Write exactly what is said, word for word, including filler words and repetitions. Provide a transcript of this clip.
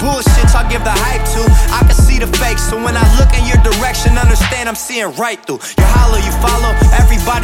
bullshit y'all give the hype to. I can see the fake, so when I look in your direction, understand I'm seeing right through. You holler, you follow, everybody